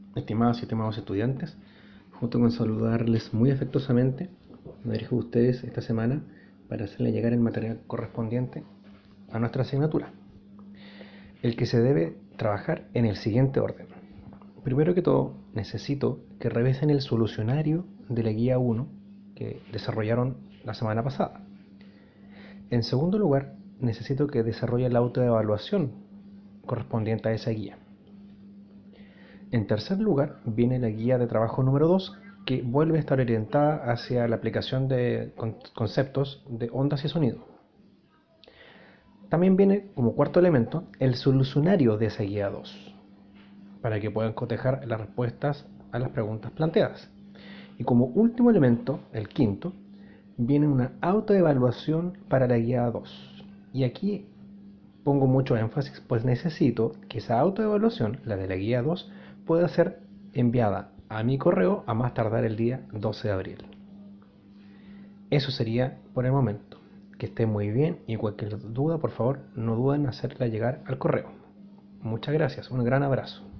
Estimadas y estimados estudiantes, junto con saludarles muy afectuosamente, me dirijo a ustedes esta semana para hacerles llegar el material correspondiente a nuestra asignatura, el que se debe trabajar en el siguiente orden. Primero que todo, necesito que revisen el solucionario de la guía 1 que desarrollaron la semana pasada. En segundo lugar, necesito que desarrollen la autoevaluación correspondiente a esa guía. En tercer lugar, viene la guía de trabajo número 2, que vuelve a estar orientada hacia la aplicación de conceptos de ondas y sonido. También viene como cuarto elemento el solucionario de esa guía 2, para que puedan cotejar las respuestas a las preguntas planteadas. Y como último elemento, el quinto, viene una autoevaluación para la guía 2. Y aquí pongo mucho énfasis, pues necesito que esa autoevaluación, la de la guía 2, pueda ser enviada a mi correo a más tardar el día 12 de abril. Eso sería por el momento. Que esté muy bien y cualquier duda, por favor, no duden en hacerla llegar al correo. Muchas gracias, un gran abrazo.